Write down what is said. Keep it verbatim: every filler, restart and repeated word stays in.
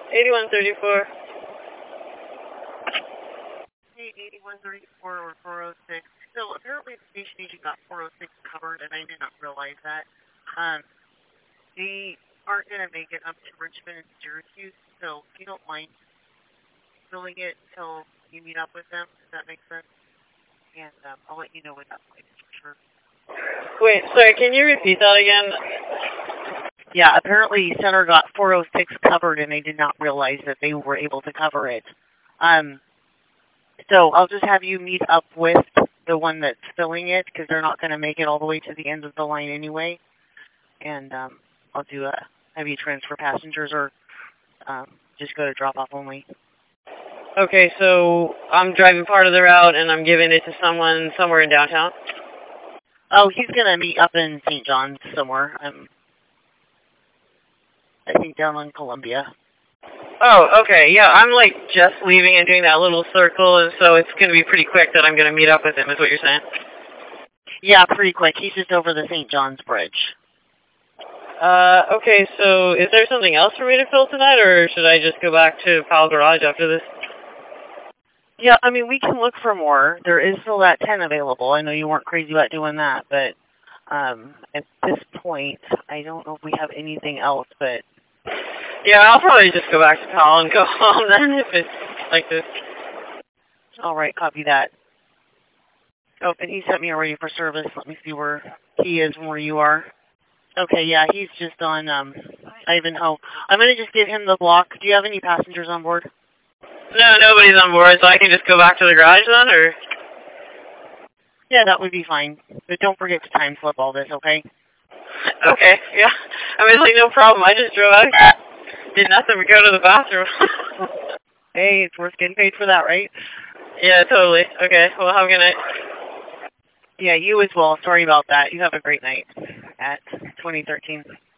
eighty-one thirty-four. Hey, eighty-one thirty-four or four oh six. So apparently the station agent got four oh six covered, and I did not realize that. Um, they aren't going to make it up to Richmond and Syracuse, so if you don't mind filling it until you meet up with them, does that make sense? And um, I'll let you know when that's like for sure. Wait, sorry, can you repeat that again? Yeah, apparently Center got four oh six covered, and they did not realize that they were able to cover it. Um, so I'll just have you meet up with the one that's filling it, because they're not going to make it all the way to the end of the line anyway. And um, I'll do a have you transfer passengers or um, just go to drop-off only. Okay, so I'm driving part of the route, and I'm giving it to someone somewhere in downtown? Oh, he's going to meet up in Saint John's somewhere. Um, I think down on Columbia. Oh, okay, yeah, I'm like just leaving and doing that little circle, and so it's going to be pretty quick that I'm going to meet up with him, is what you're saying? Yeah, pretty quick. He's just over the Saint John's Bridge. Uh, okay, so is there something else for me to fill tonight, or should I just go back to Powell Garage after this? Yeah, I mean, we can look for more. There is still that ten available. I know you weren't crazy about doing that, but um, at this point, I don't know if we have anything else, but... Yeah, I'll probably just go back to Powell and go home then if it's like this. All right, copy that. Oh, and he sent me a ready for service. Let me see where he is and where you are. Okay, yeah, he's just on um, Ivanhoe. I'm going to just give him the block. Do you have any passengers on board? No, nobody's on board, so I can just go back to the garage then, or? Yeah, that would be fine. But don't forget to time slip all this, okay? Okay, yeah. I mean, like, no problem. I just drove out, did nothing but go to the bathroom. Hey, it's worth getting paid for that, right? Yeah, totally. Okay, well, have a good night. Yeah, you as well. Sorry about that. You have a great night at twenty thirteen.